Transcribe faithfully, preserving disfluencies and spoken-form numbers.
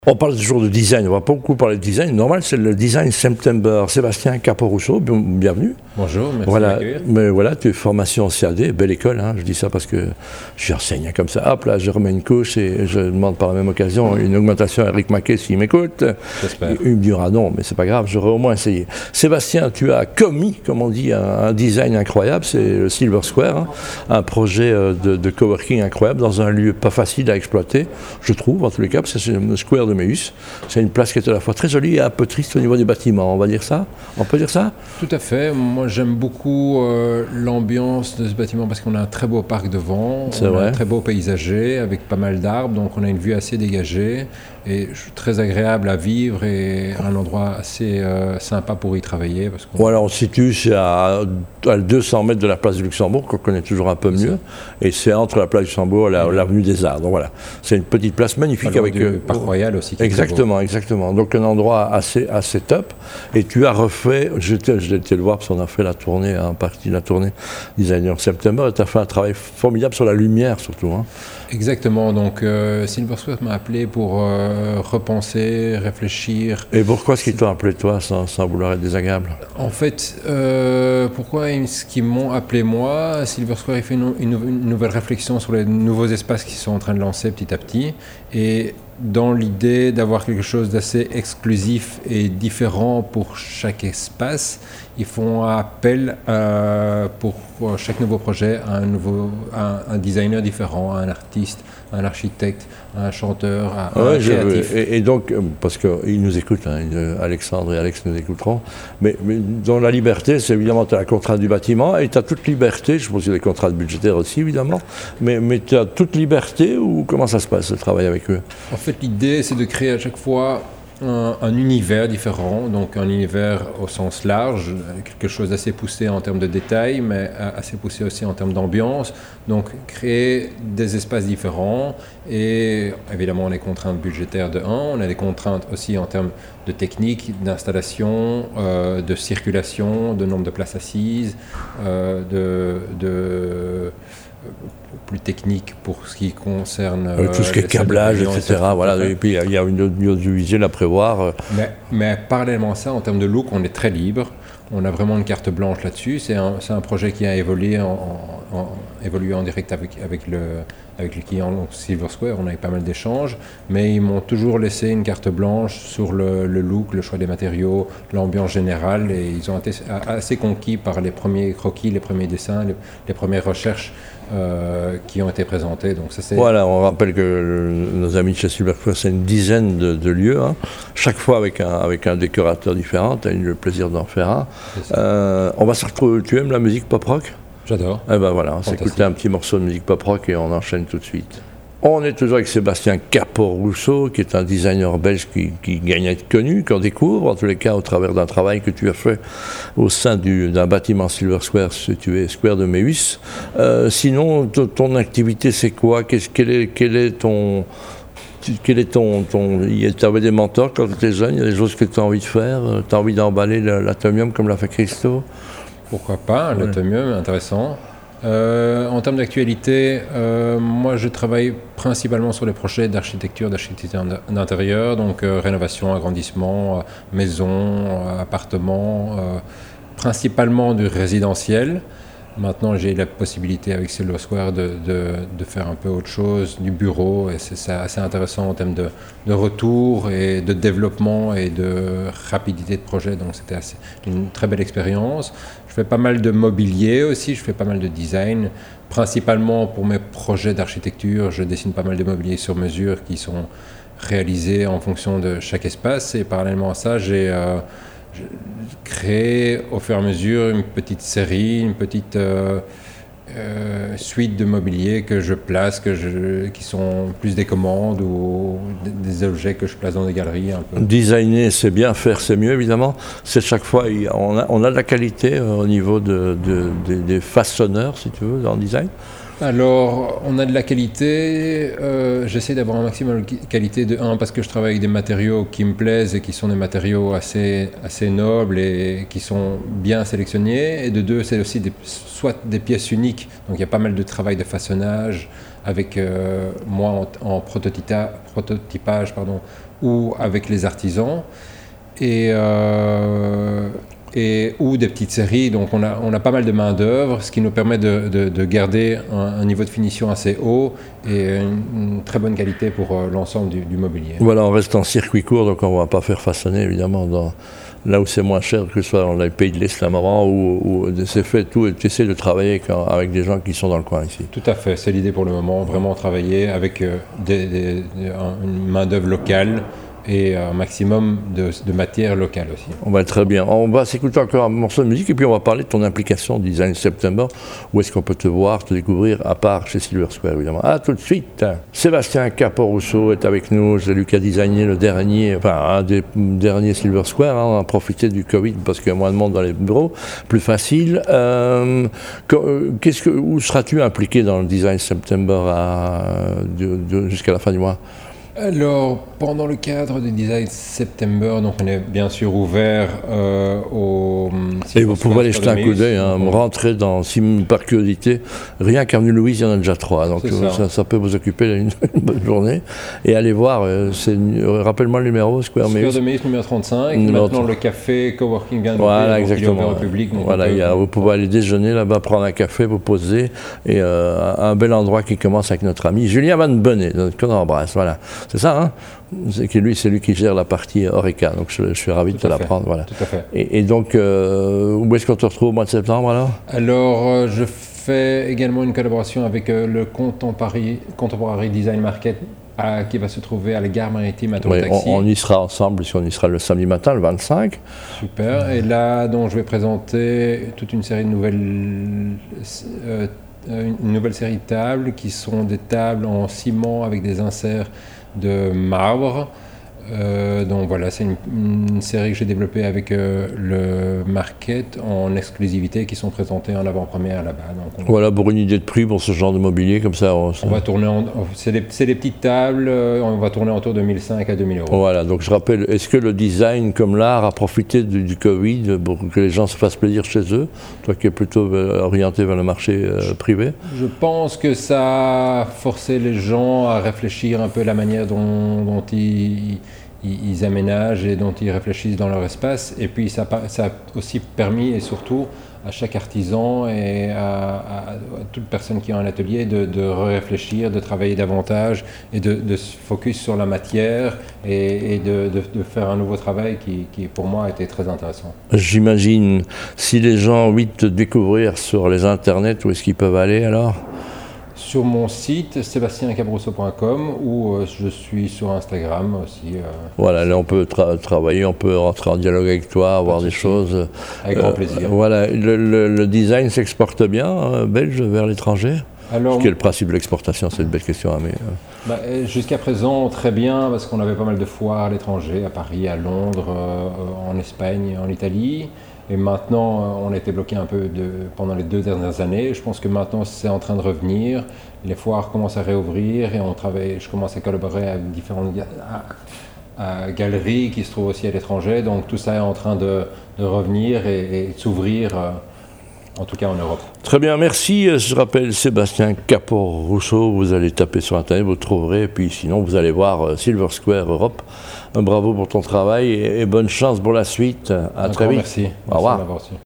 On parle toujours de design, on va pas beaucoup parler de design. Normal, c'est le Design September. Sébastien Caporusso, bienvenue. Bonjour, merci voilà, de m'accueillir. Mais voilà, tu es formation C A D, belle école, hein, je dis ça parce que j'enseigne comme ça. Hop là, je remets une couche et je demande par la même occasion une augmentation à Eric Maquet s'il m'écoute. J'espère. Il me dira non, mais c'est pas grave, j'aurais au moins essayé. Sébastien, tu as commis, comme on dit, un, un design incroyable, c'est le Silver Square, hein, un projet de, de coworking incroyable dans un lieu pas facile à exploiter, je trouve, en tous les cas, parce que c'est le Square de Meus. C'est une place qui est à la fois très jolie et un peu triste au niveau des bâtiments, on va dire ça? On peut dire ça? Tout à fait. Moi, j'aime beaucoup euh, l'ambiance de ce bâtiment parce qu'on a un très beau parc devant, c'est on vrai. a un très beau paysager avec pas mal d'arbres, donc on a une vue assez dégagée et très agréable à vivre et un endroit assez euh, sympa pour y travailler. Parce qu'on... Voilà, on se situe, c'est à, à deux cents mètres de la place du Luxembourg, qu'on connaît toujours un peu mieux, et c'est entre la place du Luxembourg et la, mmh. l'avenue des Arts. Donc voilà, c'est une petite place magnifique avec le parc royal aussi. Qui exactement, exactement. Donc un endroit assez, assez top. Et tu as refait, j'étais, j'étais le voir parce qu'on a fait la tournée, en partie de la tournée Designer September, et tu as fait un travail formidable sur la lumière surtout. Hein. Exactement, donc euh, Silver Square m'a appelé pour euh, repenser, réfléchir. Et pourquoi est-ce qu'ils t'ont appelé toi, sans, sans vouloir être désagréable? En fait, euh, pourquoi ce qu'ils m'ont appelé moi, Silver Square il fait une, une, une nouvelle réflexion sur les nouveaux espaces qu'ils sont en train de lancer petit à petit, et dans l'idée d'avoir quelque chose d'assez exclusif et différent pour chaque espace, ils font appel à, pour chaque nouveau projet à un, nouveau, à un designer différent, à un artiste, à un architecte, à un chanteur, à ouais, un créatif. Et, et donc, parce qu'ils nous écoutent, hein, Alexandre et Alex nous écouteront, mais, mais dans la liberté, c'est évidemment, tu as la contrainte du bâtiment et tu as toute liberté, je pense qu'il y a des contraintes budgétaires aussi évidemment, mais, mais tu as toute liberté ou comment ça se passe le travail avec eux? En fait, l'idée, c'est de créer à chaque fois un, un univers différent, donc un univers au sens large, quelque chose d'assez poussé en termes de détails, mais assez poussé aussi en termes d'ambiance. Donc, créer des espaces différents et évidemment, on a des contraintes budgétaires de un, on a des contraintes aussi en termes de technique, d'installation, euh, de circulation, de nombre de places assises, euh, de... de plus technique pour ce qui concerne euh, tout ce qui est câblage, et cetera. Voilà. Et puis il y a une audiovisuelle à prévoir. Mais, mais parallèlement à ça, en termes de look, on est très libre. On a vraiment une carte blanche là-dessus. C'est un, c'est un projet qui a évolué en, en, en, évolué en direct avec, avec, le, avec le client donc Silver Square. On a eu pas mal d'échanges, mais ils m'ont toujours laissé une carte blanche sur le, le look, le choix des matériaux, l'ambiance générale. Et ils ont été assez conquis par les premiers croquis, les premiers dessins, les, les premières recherches euh, qui ont été présentées. Donc ça, c'est... Voilà, on rappelle que le, nos amis de chez Silver Square, c'est une dizaine de, de lieux, hein, chaque fois avec un, avec un décorateur différent. Tu as eu le plaisir d'en faire un. Euh, on va se retrouver. Tu aimes la musique pop-rock? J'adore. Eh ben voilà, on s'écoute un petit morceau de musique pop-rock et on enchaîne tout de suite. On est toujours avec Sébastien Caporusso, qui est un designer belge qui, qui gagne à être connu, qu'on découvre, en tous les cas, au travers d'un travail que tu as fait au sein du, d'un bâtiment Silver Square, situé Square de Meus. Euh, sinon, t- ton activité, c'est quoi? Qu'est-ce, quel, est, quel est ton... Quel est ton... ton tu avais des mentors quand tu étais jeune? Il y a des choses que tu as envie de faire? Tu as envie d'emballer l'atomium comme l'a fait Christo? Pourquoi pas, l'atomium, ouais. Intéressant. Euh, en termes d'actualité, euh, moi je travaille principalement sur les projets d'architecture, d'architecture d'intérieur, donc euh, rénovation, agrandissement, euh, maison, euh, appartement, euh, principalement du résidentiel. Maintenant j'ai la possibilité avec Silver Square de, de, de faire un peu autre chose, du bureau, et c'est, c'est assez intéressant en termes de, de retour et de développement et de rapidité de projet, donc c'était assez, une très belle expérience. Je fais pas mal de mobilier aussi, je fais pas mal de design, principalement pour mes projets d'architecture, je dessine pas mal de mobilier sur mesure qui sont réalisés en fonction de chaque espace, et parallèlement à ça, j'ai euh, créé au fur et à mesure une petite série, une petite euh, euh, suite de mobilier que je place, que je, qui sont plus des commandes ou des objets que je place dans des galeries. Un peu. Designer, c'est bien, faire, c'est mieux, évidemment. C'est chaque fois, on a, on a de la qualité euh, au niveau de, de, de, des façonneurs, si tu veux, dans le design. Alors, on a de la qualité. Euh, j'essaie d'avoir un maximum de qualité de un, parce que je travaille avec des matériaux qui me plaisent et qui sont des matériaux assez, assez nobles et qui sont bien sélectionnés. Et de deux, c'est aussi des, soit des pièces uniques. Donc, il y a pas mal de travail de façonnage avec euh, moi en, en prototypa, prototypage, pardon, ou avec les artisans. Et, euh, et, ou des petites séries. Donc on a, on a pas mal de main d'œuvre, ce qui nous permet de, de, de garder un, un niveau de finition assez haut et une, une très bonne qualité pour euh, l'ensemble du, du mobilier. Voilà, on reste en circuit court, donc on ne va pas faire façonner évidemment dans, là où c'est moins cher, que ce soit dans les pays de l'Est, Maran, où, où c'est fait tout, et tu essaies de travailler quand, avec des gens qui sont dans le coin ici. Tout à fait, c'est l'idée pour le moment, vraiment travailler avec euh, des, des, des, une main d'œuvre locale et un maximum de, de matière locale aussi. On va très bien. On va s'écouter encore un morceau de musique et puis on va parler de ton implication Design September. Où est-ce qu'on peut te voir, te découvrir, à part chez Silver Square évidemment. À tout de suite. Sébastien Caporusso est avec nous. C'est lui qui a designé le dernier, enfin un des derniers Silver Square. Hein. On a profité du Covid parce qu'il y a moins de monde dans les bureaux, plus facile. Euh, qu'est-ce que, où seras-tu impliqué dans le Design September à, de, de, jusqu'à la fin du mois? Alors, pendant le cadre du Design September, donc on est bien sûr ouvert euh, au... Et vous pouvez aller jeter un coup d'œil, hein, rentrer dans, si par curiosité, rien qu'Avenue Louise, il y en a déjà trois, donc ça. Ça, ça peut vous occuper une, une bonne journée. Et allez voir, euh, rappelle-moi le numéro, Square Meus. Square de Meus, numéro trente-cinq, numéro maintenant le café Coworking vient voilà, exactement. ouvert au public. Donc voilà, peut... il y a, vous pouvez aller déjeuner là-bas, prendre un café, vous poser, et euh, un bel endroit qui commence avec notre ami Julien Van Bonnet, qu'on embrasse, voilà. C'est ça, hein? C'est que lui, c'est lui qui gère la partie Horeca, donc je, je suis ravi Tout de te l'apprendre. Voilà. Tout à fait. Et, et donc, euh, où est-ce qu'on te retrouve au mois de septembre alors? Alors, euh, je fais également une collaboration avec euh, le Contemporary, Contemporary Design Market à, qui va se trouver à la gare maritime à Tour-Taxi. Oui, on, on y sera ensemble, si on y sera le samedi matin, le vingt-cinq. Super. Et là, donc, je vais présenter toute une série de nouvelles. Euh, une nouvelle série de tables qui sont des tables en ciment avec des inserts de marbre. Euh, donc voilà, c'est une, une série que j'ai développée avec euh, le Market en exclusivité qui sont présentées en avant-première là-bas. Donc on, voilà, pour une idée de prix pour ce genre de mobilier, comme ça. On, on va tourner, en, c'est, des, c'est des petites tables, euh, on va tourner autour de mille cinq à deux mille euros. Voilà, donc je rappelle, est-ce que le design comme l'art a profité du, du Covid pour que les gens se fassent plaisir chez eux? Toi qui es plutôt orienté vers le marché euh, privé. Je pense que ça a forcé les gens à réfléchir un peu la manière dont, dont ils... ils aménagent et dont ils réfléchissent dans leur espace. Et puis ça, ça a aussi permis, et surtout à chaque artisan et à, à, à toute personne qui a un atelier de, de réfléchir, de travailler davantage et de, de se focus sur la matière et, et de, de, de faire un nouveau travail qui, qui pour moi a été très intéressant. J'imagine, si les gens ont envie de te découvrir sur les internets, où est-ce qu'ils peuvent aller alors? Sur mon site, sébastien caporusso point com, ou euh, je suis sur Instagram aussi. Euh, voilà, là on peut tra- travailler, on peut rentrer en dialogue avec toi, avoir des choses. Avec euh, grand plaisir. Voilà, le, le, le design s'exporte bien, euh, belge, vers l'étranger? Alors, quel est le principe de l'exportation? C'est une belle question. Mais, euh... bah, jusqu'à présent, très bien, parce qu'on avait pas mal de foires à l'étranger, à Paris, à Londres, euh, en Espagne, en Italie. Et maintenant, on a été bloqué un peu de, pendant les deux dernières années. Je pense que maintenant, c'est en train de revenir. Les foires commencent à réouvrir et on travaille, je commence à collaborer avec différentes à, à galeries qui se trouvent aussi à l'étranger. Donc tout ça est en train de, de revenir et, et de s'ouvrir, euh, en tout cas en Europe. Très bien, merci. Je rappelle Sébastien Caporusso. Vous allez taper sur Internet, vous le trouverez. Et puis sinon, vous allez voir euh, Silver Square Europe. Un bravo pour ton travail et, et bonne chance pour la suite. À Un très vite. Merci. Au revoir. Merci